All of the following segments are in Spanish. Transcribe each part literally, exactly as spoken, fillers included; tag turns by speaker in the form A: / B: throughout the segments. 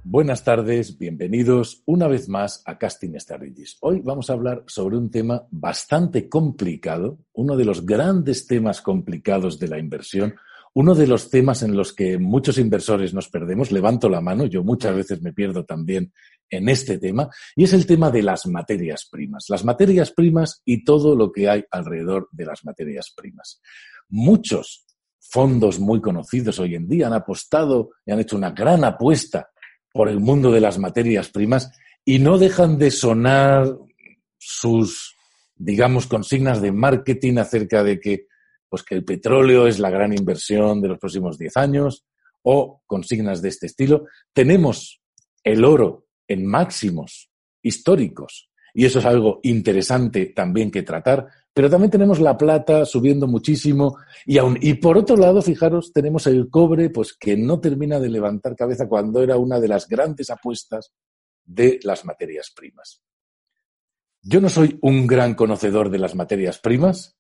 A: Buenas tardes, bienvenidos una vez más a Casting Strategies. Hoy vamos a hablar sobre un tema bastante complicado, uno de los grandes temas complicados de la inversión, uno de los temas en los que muchos inversores nos perdemos. Levanto la mano, yo muchas veces me pierdo también en este tema, y es el tema de las materias primas. Las materias primas y todo lo que hay alrededor de las materias primas. Muchos fondos muy conocidos hoy en día han apostado y han hecho una gran apuesta por el mundo de las materias primas y no dejan de sonar sus, digamos, consignas de marketing acerca de que, pues, que el petróleo es la gran inversión de los próximos diez años o consignas de este estilo. Tenemos el oro en máximos históricos y eso es algo interesante también que tratar, pero también tenemos la plata subiendo muchísimo y aún, y por otro lado, fijaros, tenemos el cobre, pues que no termina de levantar cabeza cuando era una de las grandes apuestas de las materias primas. Yo no soy un gran conocedor de las materias primas,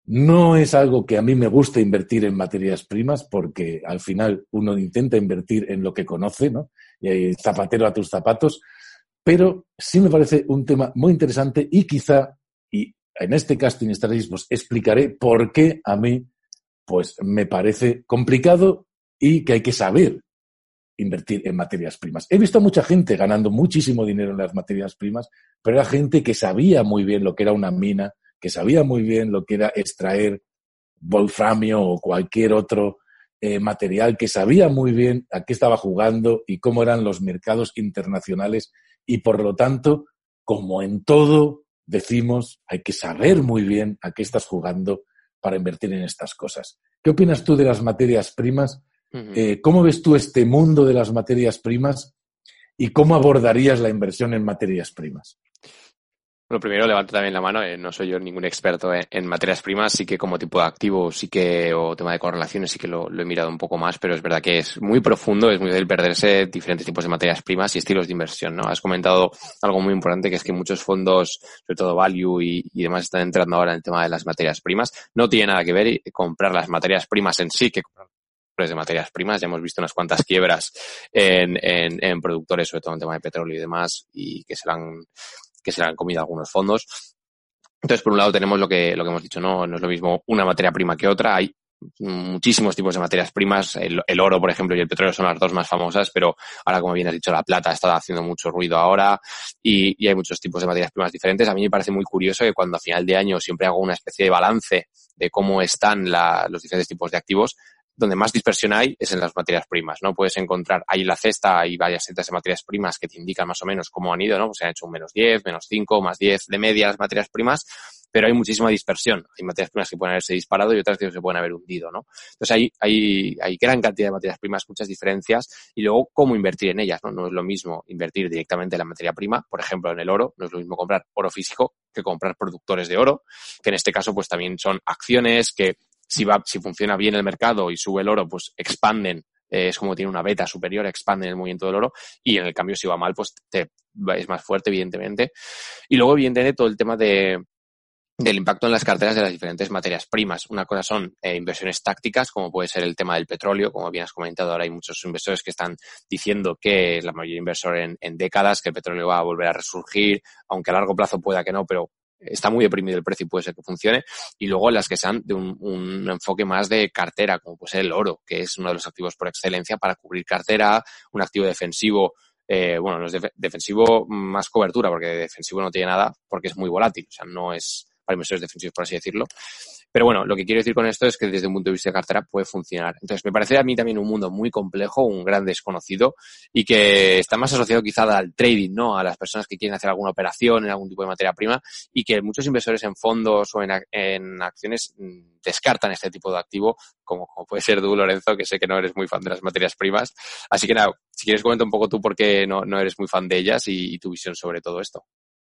A: no es algo que a mí me guste invertir en materias primas porque al final uno intenta invertir en lo que conoce, ¿no? Y hay zapatero a tus zapatos, pero sí me parece un tema muy interesante y quizá, y en este Casting Strategies, pues explicaré por qué a mí pues me parece complicado y que hay que saber invertir en materias primas. He visto a mucha gente ganando muchísimo dinero en las materias primas, pero era gente que sabía muy bien lo que era una mina, que sabía muy bien lo que era extraer wolframio o cualquier otro eh, material, que sabía muy bien a qué estaba jugando y cómo eran los mercados internacionales y, por lo tanto, como en todo, decimos, hay que saber muy bien a qué estás jugando para invertir en estas cosas. ¿Qué opinas tú de las materias primas? Uh-huh. Eh, ¿Cómo ves tú este mundo de las materias primas y cómo abordarías la inversión en materias primas?
B: Bueno, primero levanto también la mano, eh, no soy yo ningún experto en, en materias primas, sí que como tipo de activo, sí que, o tema de correlaciones, sí que lo, lo he mirado un poco más, pero es verdad que es muy profundo, es muy fácil perderse diferentes tipos de materias primas y estilos de inversión, ¿no? Has comentado algo muy importante, que es que muchos fondos, sobre todo value y, y demás, están entrando ahora en el tema de las materias primas. No tiene nada que ver comprar las materias primas en sí que comprar de materias primas. Ya hemos visto unas cuantas quiebras en, en, en productores, sobre todo en tema de petróleo y demás, y que se la han que se le han comido algunos fondos. Entonces, por un lado tenemos lo que lo que hemos dicho, no, no es lo mismo una materia prima que otra. Hay muchísimos tipos de materias primas. El, el oro, por ejemplo, y el petróleo son las dos más famosas, pero ahora, como bien has dicho, la plata está haciendo mucho ruido ahora y, y hay muchos tipos de materias primas diferentes. A mí me parece muy curioso que cuando a final de año siempre hago una especie de balance de cómo están la, los diferentes tipos de activos, donde más dispersión hay es en las materias primas, ¿no? Puedes encontrar, ahí en la cesta hay varias setas de materias primas que te indican más o menos cómo han ido, ¿no? Pues se han hecho un menos diez, menos cinco, más diez de media las materias primas, pero hay muchísima dispersión. Hay materias primas que pueden haberse disparado y otras que se pueden haber hundido, ¿no? Entonces hay, hay, hay gran cantidad de materias primas, muchas diferencias, y luego cómo invertir en ellas, ¿no? No es lo mismo invertir directamente en la materia prima, por ejemplo, en el oro, no es lo mismo comprar oro físico que comprar productores de oro, que en este caso pues también son acciones que Si va, si funciona bien el mercado y sube el oro, pues expanden, eh, es como tiene una beta superior, expanden el movimiento del oro, y en el cambio si va mal, pues te, es más fuerte, evidentemente. Y luego, evidentemente, todo el tema de del impacto en las carteras de las diferentes materias primas. Una cosa son eh, inversiones tácticas, como puede ser el tema del petróleo, como bien has comentado, ahora hay muchos inversores que están diciendo que es la mayor inversor en, en décadas, que el petróleo va a volver a resurgir, aunque a largo plazo pueda que no, pero está muy deprimido el precio y puede ser que funcione. Y luego las que sean de un, un enfoque más de cartera, como puede ser el oro, que es uno de los activos por excelencia para cubrir cartera, un activo defensivo, eh, bueno, no es def- defensivo más cobertura, porque defensivo no tiene nada, porque es muy volátil, o sea, no es para inversores defensivos, por así decirlo. Pero bueno, lo que quiero decir con esto es que desde un punto de vista de cartera puede funcionar. Entonces, me parece a mí también un mundo muy complejo, un gran desconocido y que está más asociado quizá al trading, ¿no? A las personas que quieren hacer alguna operación en algún tipo de materia prima y que muchos inversores en fondos o en, en acciones descartan este tipo de activo, como, como puede ser tú, Lorenzo, que sé que no eres muy fan de las materias primas. Así que nada, si quieres comenta un poco tú por qué no, no eres muy fan de ellas y, y tu visión sobre todo esto.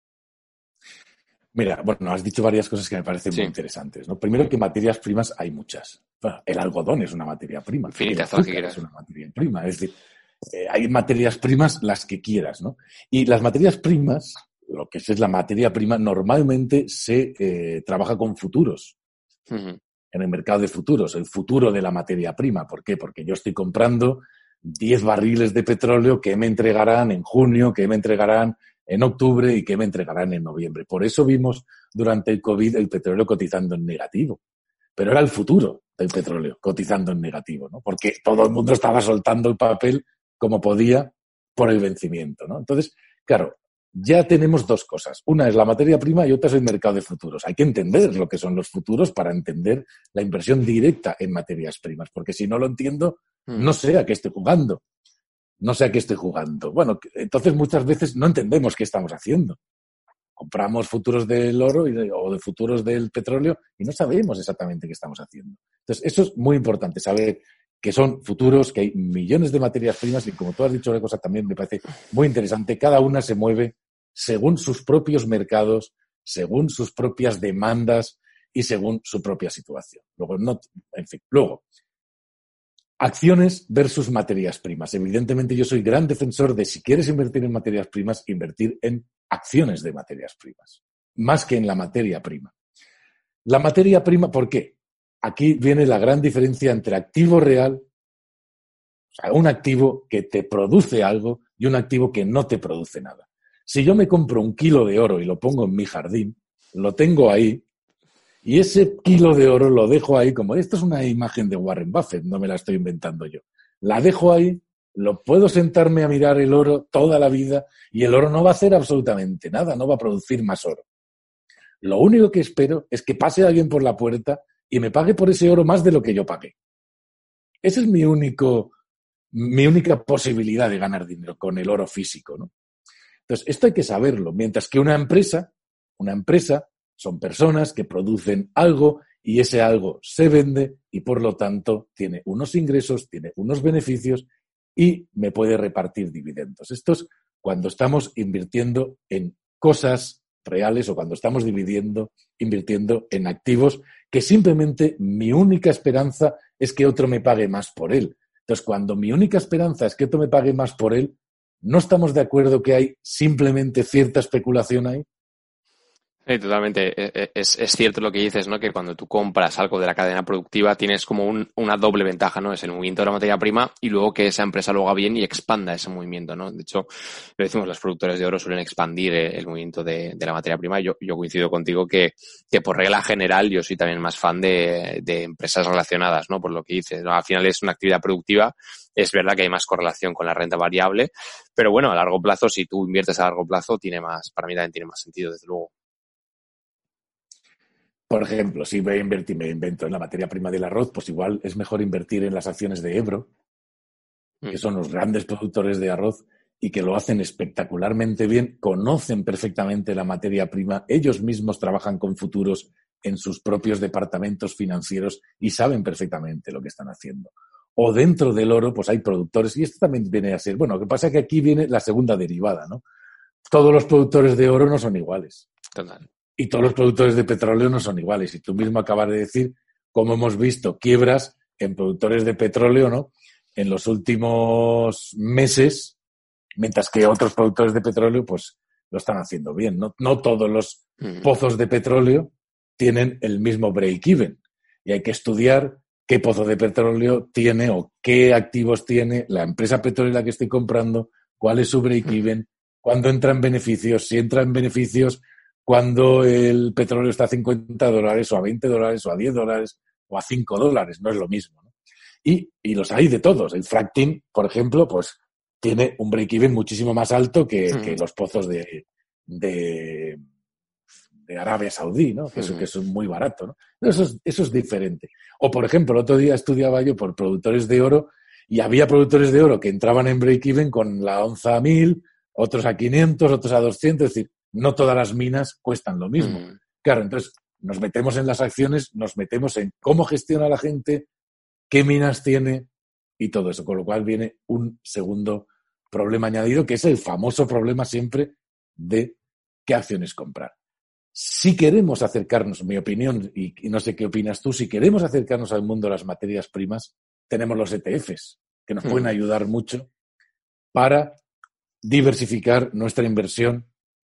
A: Mira, bueno, has dicho varias cosas que me parecen sí. muy interesantes, ¿no? Primero, que materias primas hay muchas. Bueno, el algodón es una materia prima.
B: Infinita,
A: el azúcar es una materia prima. Es decir, eh, hay materias primas las que quieras, ¿no? Y las materias primas, lo que es la materia prima, normalmente se eh, trabaja con futuros. Uh-huh. En el mercado de futuros, el futuro de la materia prima. ¿Por qué? Porque yo estoy comprando diez barriles de petróleo que me entregarán en junio, que me entregarán en octubre y que me entregarán en noviembre. Por eso vimos durante el COVID el petróleo cotizando en negativo. Pero era el futuro del petróleo cotizando en negativo, ¿no? Porque todo el mundo estaba soltando el papel como podía por el vencimiento, ¿no? Entonces, claro, ya tenemos dos cosas. Una es la materia prima y otra es el mercado de futuros. Hay que entender lo que son los futuros para entender la inversión directa en materias primas, porque si no lo entiendo, no sé a qué estoy jugando. No sé a qué estoy jugando. Bueno, entonces muchas veces no entendemos qué estamos haciendo. Compramos futuros del oro y de, o de futuros del petróleo y no sabemos exactamente qué estamos haciendo. Entonces, eso es muy importante, saber que son futuros, que hay millones de materias primas y, como tú has dicho una cosa también me parece muy interesante, cada una se mueve según sus propios mercados, según sus propias demandas y según su propia situación. Luego, no, en fin, luego, acciones versus materias primas. Evidentemente, yo soy gran defensor de, si quieres invertir en materias primas, invertir en acciones de materias primas, más que en la materia prima. La materia prima, ¿por qué? Aquí viene la gran diferencia entre activo real, o sea, un activo que te produce algo y un activo que no te produce nada. Si yo me compro un kilo de oro y lo pongo en mi jardín, lo tengo ahí, y ese kilo de oro lo dejo ahí, como esto es una imagen de Warren Buffett, no me la estoy inventando yo. La dejo ahí, lo puedo sentarme a mirar el oro toda la vida y el oro no va a hacer absolutamente nada, no va a producir más oro. Lo único que espero es que pase alguien por la puerta y me pague por ese oro más de lo que yo pagué. Esa es mi único, mi única posibilidad de ganar dinero con el oro físico, ¿no? Entonces, esto hay que saberlo. Mientras que una empresa, una empresa son personas que producen algo y ese algo se vende y, por lo tanto, tiene unos ingresos, tiene unos beneficios y me puede repartir dividendos. Esto es cuando estamos invirtiendo en cosas reales o cuando estamos dividiendo, invirtiendo en activos que simplemente mi única esperanza es que otro me pague más por él. Entonces, cuando mi única esperanza es que otro me pague más por él, ¿no estamos de acuerdo que hay simplemente cierta especulación ahí?
B: Sí, totalmente. Es, es cierto lo que dices, ¿no? Que cuando tú compras algo de la cadena productiva tienes como un, una doble ventaja, ¿no? Es el movimiento de la materia prima y luego que esa empresa lo haga bien y expanda ese movimiento, ¿no? De hecho, lo decimos, los productores de oro suelen expandir el movimiento de, de la materia prima. Yo, yo coincido contigo que, que por regla general yo soy también más fan de, de empresas relacionadas, ¿no? Por lo que dices, ¿no? Al final es una actividad productiva. Es verdad que hay más correlación con la renta variable, pero bueno, a largo plazo, si tú inviertes a largo plazo, tiene más, para mí también tiene más sentido, desde luego.
A: Por ejemplo, si voy a invertir, me invento en la materia prima del arroz, pues igual es mejor invertir en las acciones de Ebro, que son los grandes productores de arroz y que lo hacen espectacularmente bien, conocen perfectamente la materia prima, ellos mismos trabajan con futuros en sus propios departamentos financieros y saben perfectamente lo que están haciendo. O dentro del oro, pues hay productores, y esto también viene a ser, bueno, lo que pasa es que aquí viene la segunda derivada, ¿no? Todos los productores de oro no son iguales.
B: Total.
A: Y todos los productores de petróleo no son iguales. Y tú mismo acabas de decir cómo hemos visto quiebras en productores de petróleo, ¿no? En los últimos meses, mientras que otros productores de petróleo, pues, lo están haciendo bien. No, no todos los mm. pozos de petróleo tienen el mismo break-even. Y hay que estudiar qué pozo de petróleo tiene o qué activos tiene la empresa petrolera que estoy comprando, cuál es su break-even, mm. cuándo entra en beneficios, si entra en beneficios cuando el petróleo está a cincuenta dólares o a veinte dólares o a diez dólares o a cinco dólares, no es lo mismo, ¿no? Y, y los hay de todos. El fracking, por ejemplo, pues tiene un break-even muchísimo más alto que, mm. que los pozos de, de, de Arabia Saudí, ¿no? Que, mm. eso, que son muy baratos, ¿no? Eso es, eso es diferente. O, por ejemplo, el otro día estudiaba yo por productores de oro y había productores de oro que entraban en break-even con la onza a mil, otros a quinientos, otros a doscientos, es decir, no todas las minas cuestan lo mismo. Mm. Claro, entonces nos metemos en las acciones, nos metemos en cómo gestiona la gente, qué minas tiene y todo eso. Con lo cual viene un segundo problema añadido, que es el famoso problema siempre de qué acciones comprar. Si queremos acercarnos, mi opinión, y, y no sé qué opinas tú, si queremos acercarnos al mundo de las materias primas, tenemos los E T Fs, que nos mm. pueden ayudar mucho para diversificar nuestra inversión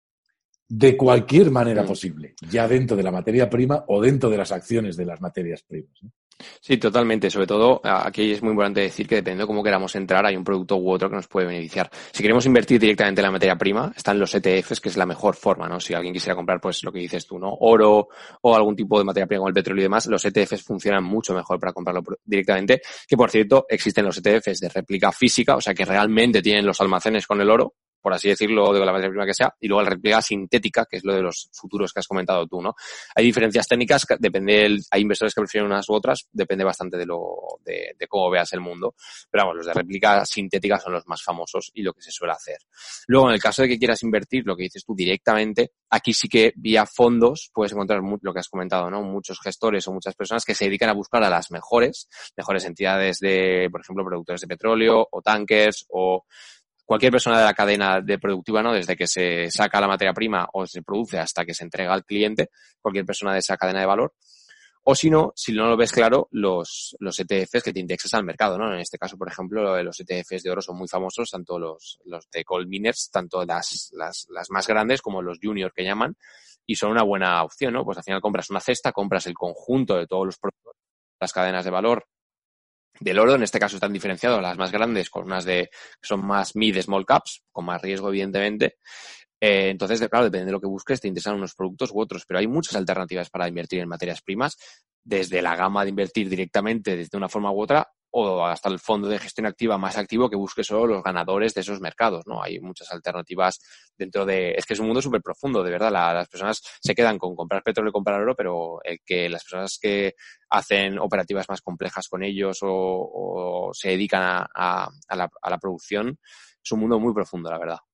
A: de cualquier manera mm. posible, ya dentro de la materia prima o dentro de las acciones de las materias primas, ¿no?
B: Sí, totalmente. Sobre todo, aquí es muy importante decir que dependiendo de cómo queramos entrar, hay un producto u otro que nos puede beneficiar. Si queremos invertir directamente en la materia prima, están los E T Fs, que es la mejor forma, ¿no? Si alguien quisiera comprar, pues lo que dices tú, ¿no? Oro o algún tipo de materia prima como el petróleo y demás, los E T Fs funcionan mucho mejor para comprarlo directamente. Que, por cierto, existen los E T Fs de réplica física, o sea, que realmente tienen los almacenes con el oro, por así decirlo, de la materia prima que sea, y luego la réplica sintética, que es lo de los futuros que has comentado tú, ¿no? Hay diferencias técnicas, depende del, hay inversores que prefieren unas u otras, depende bastante de lo, de, de cómo veas el mundo. Pero vamos, los de réplica sintética son los más famosos y lo que se suele hacer. Luego, en el caso de que quieras invertir, lo que dices tú directamente, aquí sí que vía fondos puedes encontrar lo que has comentado, ¿no? Muchos gestores o muchas personas que se dedican a buscar a las mejores, mejores entidades de, por ejemplo, productores de petróleo o tankers o cualquier persona de la cadena de productiva, ¿no? Desde que se saca la materia prima o se produce hasta que se entrega al cliente, cualquier persona de esa cadena de valor. O si no, si no lo ves claro, los, los E T Fs que te indexas al mercado, ¿no? En este caso, por ejemplo, los E T Fs de oro son muy famosos, tanto los, los de gold miners, tanto las, las, las más grandes como los junior que llaman, y son una buena opción, ¿no? Pues al final compras una cesta, compras el conjunto de todos los productos, las cadenas de valor del oro. En este caso están diferenciados las más grandes con unas de que son más mid small caps, con más riesgo evidentemente. Eh, entonces, claro, depende de lo que busques, te interesan unos productos u otros, pero hay muchas alternativas para invertir en materias primas, desde la gama de invertir directamente desde una forma u otra, o hasta el fondo de gestión activa más activo que busque solo los ganadores de esos mercados, ¿no? Hay muchas alternativas dentro de... Es que es un mundo súper profundo, de verdad. La, las personas se quedan con comprar petróleo y comprar oro, pero el que las personas que hacen operativas más complejas con ellos o, o se dedican a, a, a, la, a la producción, es un mundo muy profundo, la verdad.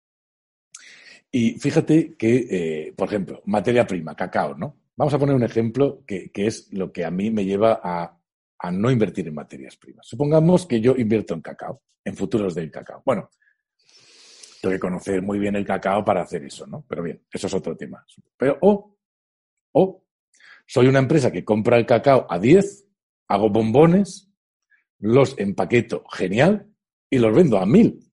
A: Y fíjate que, eh, por ejemplo, materia prima, cacao, ¿no? Vamos a poner un ejemplo que, que es lo que a mí me lleva a, a no invertir en materias primas. Supongamos que yo invierto en cacao, en futuros del cacao. Bueno, tengo que conocer muy bien el cacao para hacer eso, ¿no? Pero bien, eso es otro tema. Pero, o, o, soy una empresa que compra el cacao a diez, hago bombones, los empaqueto genial y los vendo a mil.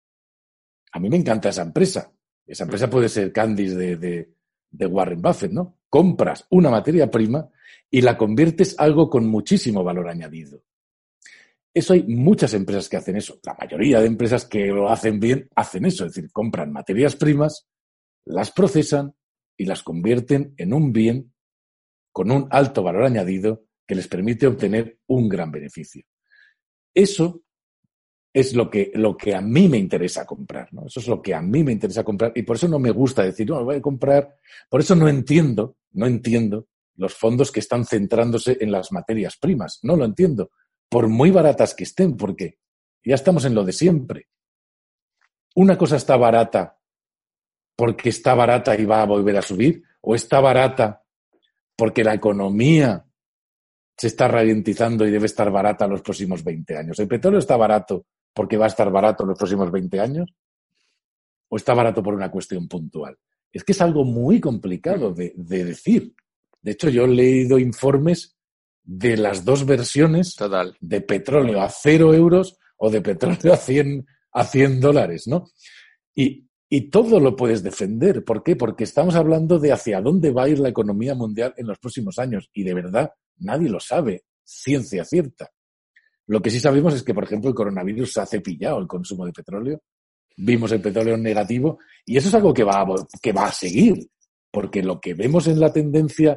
A: A mí me encanta esa empresa. Esa empresa puede ser Candice de, de, de Warren Buffett, ¿no? Compras una materia prima y la conviertes algo con muchísimo valor añadido. Eso hay muchas empresas que hacen eso. La mayoría de empresas que lo hacen bien hacen eso. Es decir, compran materias primas, las procesan y las convierten en un bien con un alto valor añadido que les permite obtener un gran beneficio. Eso es lo que, lo que a mí me interesa comprar, ¿no? Eso es lo que a mí me interesa comprar y por eso no me gusta decir, no, voy a comprar. Por eso no entiendo, no entiendo los fondos que están centrándose en las materias primas. No lo entiendo. Por muy baratas que estén, porque ya estamos en lo de siempre. Una cosa está barata porque está barata y va a volver a subir, o está barata porque la economía se está ralentizando y debe estar barata los próximos veinte años. ¿El petróleo está barato porque va a estar barato los próximos veinte años? ¿O está barato por una cuestión puntual? Es que es algo muy complicado de, de decir. De hecho, yo he leído informes de las dos versiones.
B: Total.
A: De petróleo a cero euros o de petróleo a cien, a cien dólares, ¿no? Y, y todo lo puedes defender. ¿Por qué? Porque estamos hablando de hacia dónde va a ir la economía mundial en los próximos años. Y de verdad, nadie lo sabe, ciencia cierta. Lo que sí sabemos es que, por ejemplo, el coronavirus ha cepillado el consumo de petróleo. Vimos el petróleo negativo y eso es algo que va a, que va a seguir. Porque lo que vemos en la tendencia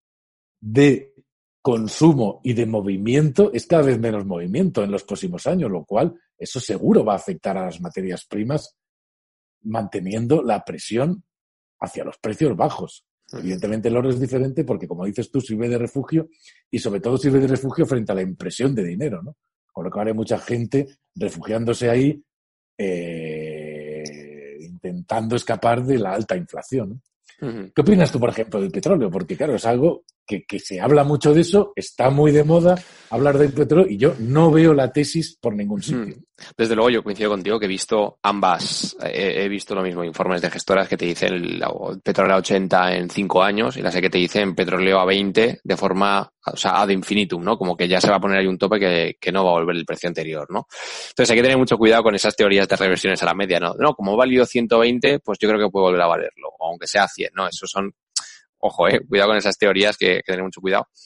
A: de consumo y de movimiento es cada vez menos movimiento en los próximos años, lo cual eso seguro va a afectar a las materias primas manteniendo la presión hacia los precios bajos. Evidentemente el oro es diferente porque, como dices tú, sirve de refugio y sobre todo sirve de refugio frente a la impresión de dinero, ¿no? Con lo cual hay mucha gente refugiándose ahí eh, intentando escapar de la alta inflación, ¿no? Uh-huh. ¿Qué opinas tú, por ejemplo, del petróleo? Porque, claro, es algo que, que se habla mucho de eso, está muy de moda hablar del petróleo y yo no veo la tesis por ningún sitio.
B: Desde luego yo coincido contigo que he visto ambas, he, he visto lo mismo, informes de gestoras que te dicen el, el petróleo a ochenta en cinco años y las que te dicen petróleo a veinte de forma, o sea, ad infinitum, ¿no? Como que ya se va a poner ahí un tope que, que no va a volver el precio anterior, ¿no? Entonces hay que tener mucho cuidado con esas teorías de reversiones a la media, ¿no? No, como ha valido ciento veinte, pues yo creo que puede volver a valerlo, aunque sea cien, ¿no? Esos son, ojo, eh, cuidado con esas teorías que, que tener mucho cuidado.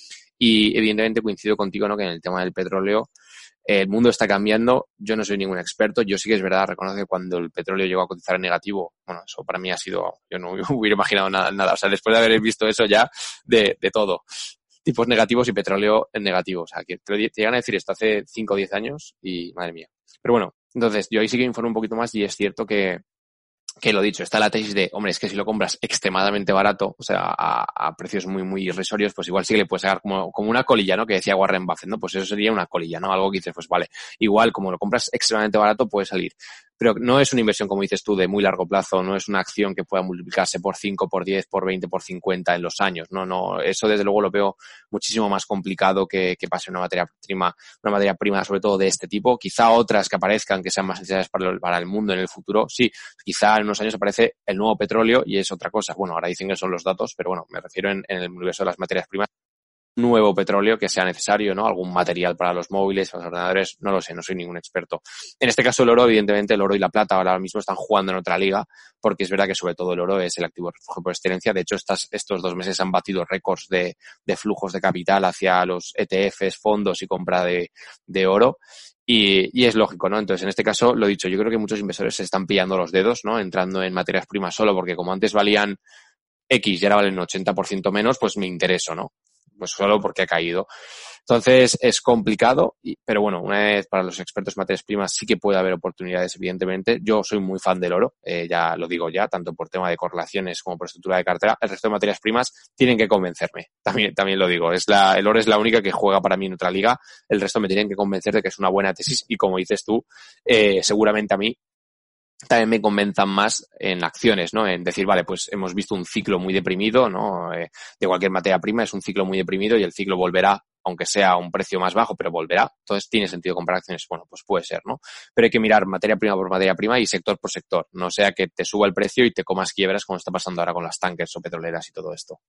B: Y evidentemente coincido contigo, ¿no? Que en el tema del petróleo el mundo está cambiando, yo no soy ningún experto, yo sí que es verdad, reconozco que cuando el petróleo llegó a cotizar en negativo, bueno, eso para mí ha sido, yo no hubiera imaginado nada, nada, o sea, después de haber visto eso ya, de, de todo, tipos negativos y petróleo en negativo, o sea, que te, te llegan a decir esto hace cinco o diez años y madre mía. Pero bueno, entonces, yo ahí sí que me informo un poquito más y es cierto que que lo dicho, está la tesis de, hombre, es que si lo compras extremadamente barato, o sea, a, a precios muy, muy irrisorios, pues igual sí que le puedes sacar como, como una colilla, ¿no? Que decía Warren Buffett, ¿no? Pues eso sería una colilla, ¿no? Algo que dices, pues vale, igual como lo compras extremadamente barato puede salir. Pero no es una inversión, como dices tú, de muy largo plazo, no es una acción que pueda multiplicarse por cinco, por diez, por veinte, por cincuenta en los años, no, no, eso desde luego lo veo muchísimo más complicado que, que pase una materia prima, una materia prima sobre todo de este tipo, quizá otras que aparezcan que sean más necesarias para el, para el mundo en el futuro, sí, quizá en unos años aparece el nuevo petróleo y es otra cosa, bueno, ahora dicen que son los datos, pero bueno, me refiero en, en el universo de las materias primas, nuevo petróleo que sea necesario, ¿no? Algún material para los móviles, para los ordenadores, no lo sé, no soy ningún experto. En este caso el oro, evidentemente el oro y la plata ahora mismo están jugando en otra liga, porque es verdad que sobre todo el oro es el activo refugio por excelencia. De hecho, estas, estos dos meses han batido récords de, de flujos de capital hacia los E T Fs, fondos y compra de, de oro. Y, y es lógico, ¿no? Entonces, en este caso, lo dicho, yo creo que muchos inversores se están pillando los dedos, ¿no? Entrando en materias primas solo porque como antes valían X y ahora valen un ochenta por ciento menos, pues me intereso, ¿no? Pues solo porque ha caído. Entonces es complicado, pero bueno, una vez para los expertos en materias primas sí que puede haber oportunidades, evidentemente. Yo soy muy fan del oro, eh, ya lo digo ya, tanto por tema de correlaciones como por estructura de cartera. El resto de materias primas tienen que convencerme, también, también lo digo. Es la, el oro es la única que juega para mí en otra liga, el resto me tienen que convencer de que es una buena tesis y como dices tú, eh, seguramente a mí también me convenzan más en acciones, ¿no? En decir, vale, pues hemos visto un ciclo muy deprimido, ¿no? Eh, de cualquier materia prima es un ciclo muy deprimido y el ciclo volverá, aunque sea a un precio más bajo, pero volverá. Entonces, ¿tiene sentido comprar acciones? Bueno, pues puede ser, ¿no? Pero hay que mirar materia prima por materia prima y sector por sector. No sea que te suba el precio y te comas quiebras como está pasando ahora con las tankers o petroleras y todo esto.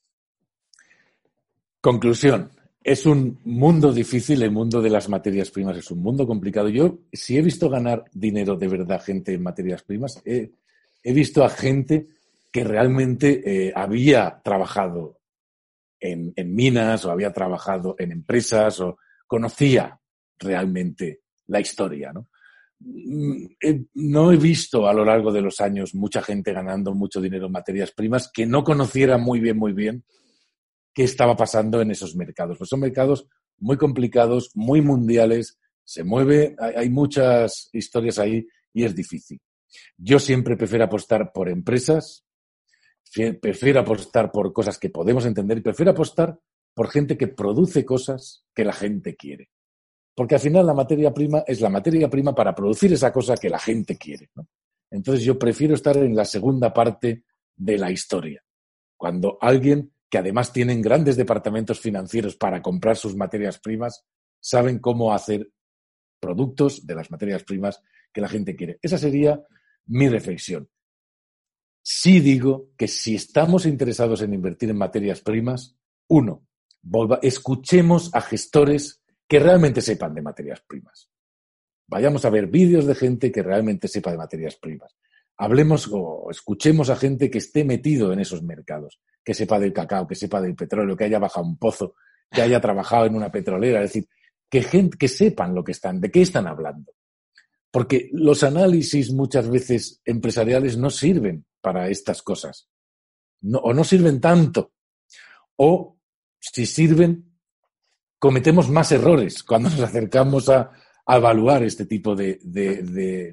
A: Conclusión. Es un mundo difícil, el mundo de las materias primas es un mundo complicado. Yo, si he visto ganar dinero de verdad gente en materias primas, he, he visto a gente que realmente eh, había trabajado en, en minas o había trabajado en empresas o conocía realmente la historia, ¿no? No he visto a lo largo de los años mucha gente ganando mucho dinero en materias primas que no conociera muy bien, muy bien qué estaba pasando en esos mercados. Pues son mercados muy complicados, muy mundiales, se mueve, hay, hay muchas historias ahí y es difícil. Yo siempre prefiero apostar por empresas, prefiero apostar por cosas que podemos entender y prefiero apostar por gente que produce cosas que la gente quiere. Porque al final la materia prima es la materia prima para producir esa cosa que la gente quiere, ¿no? Entonces yo prefiero estar en la segunda parte de la historia. Cuando alguien que además tienen grandes departamentos financieros para comprar sus materias primas, saben cómo hacer productos de las materias primas que la gente quiere. Esa sería mi reflexión. Sí digo que si estamos interesados en invertir en materias primas, uno, volva, escuchemos a gestores que realmente sepan de materias primas. Vayamos a ver vídeos de gente que realmente sepa de materias primas. Hablemos o escuchemos a gente que esté metido en esos mercados, que sepa del cacao, que sepa del petróleo, que haya bajado un pozo, que haya trabajado en una petrolera. Es decir, que, gente, que sepan lo que están, de qué están hablando. Porque los análisis muchas veces empresariales no sirven para estas cosas. No, o no sirven tanto. O si sirven, cometemos más errores cuando nos acercamos a, a evaluar este tipo de... de, de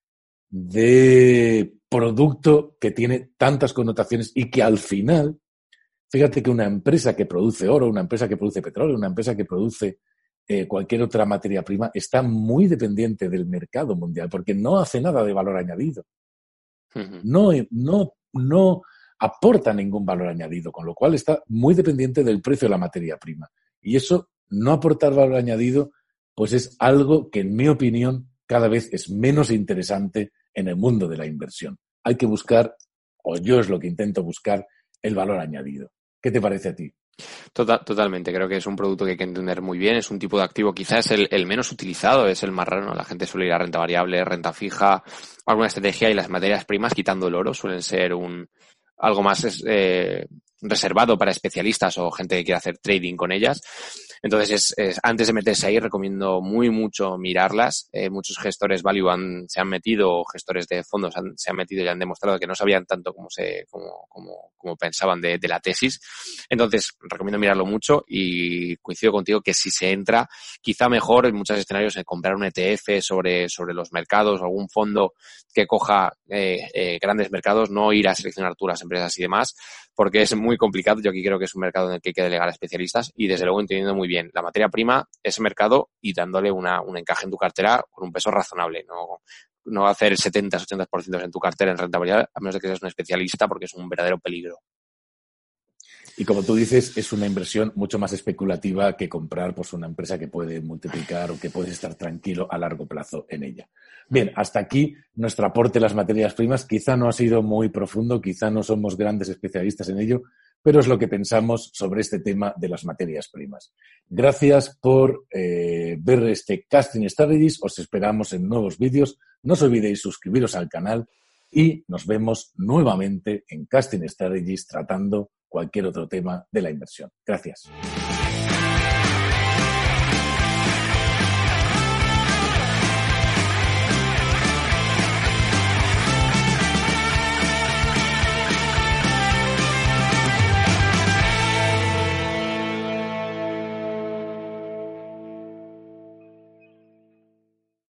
A: de producto que tiene tantas connotaciones y que al final, fíjate que una empresa que produce oro, una empresa que produce petróleo, una empresa que produce eh, cualquier otra materia prima, está muy dependiente del mercado mundial porque no hace nada de valor añadido. Uh-huh. No, no, no aporta ningún valor añadido, con lo cual está muy dependiente del precio de la materia prima. Y eso, no aportar valor añadido, pues es algo que, en mi opinión, cada vez es menos interesante en el mundo de la inversión. Hay que buscar, o yo es lo que intento buscar, el valor añadido. ¿Qué te parece a ti?
B: Total, totalmente, creo que es un producto que hay que entender muy bien, es un tipo de activo, quizás el, el menos utilizado, es el más raro, ¿no? La gente suele ir a renta variable, renta fija, alguna estrategia, y las materias primas, quitando el oro, suelen ser un algo más eh, reservado para especialistas o gente que quiere hacer trading con ellas. Entonces, es, es, antes de meterse ahí, recomiendo muy mucho mirarlas. Eh, muchos gestores value han, se han metido, o gestores de fondos han, se han metido y han demostrado que no sabían tanto como se, como, como, como pensaban de, de la tesis. Entonces, recomiendo mirarlo mucho y coincido contigo que si se entra, quizá mejor en muchos escenarios en comprar un E T F sobre, sobre los mercados o algún fondo que coja eh, eh, grandes mercados, no ir a seleccionar tú las empresas y demás, porque es muy complicado. Yo aquí creo que es un mercado en el que hay que delegar a especialistas y, desde luego, entendiendo muy bien la materia prima, ese mercado, y dándole una, un encaje en tu cartera con un peso razonable. No, no hacer el setenta, ochenta por ciento en tu cartera en rentabilidad, a menos de que seas un especialista, porque es un verdadero peligro.
A: Y como tú dices, es una inversión mucho más especulativa que comprar pues, una empresa que puede multiplicar o que puedes estar tranquilo a largo plazo en ella. Bien, hasta aquí nuestro aporte a las materias primas. Quizá no ha sido muy profundo, quizá no somos grandes especialistas en ello, pero es lo que pensamos sobre este tema de las materias primas. Gracias por eh, ver este Casting Strategies. Os esperamos en nuevos vídeos. No os olvidéis suscribiros al canal y nos vemos nuevamente en Casting Strategies tratando cualquier otro tema de la inversión. Gracias.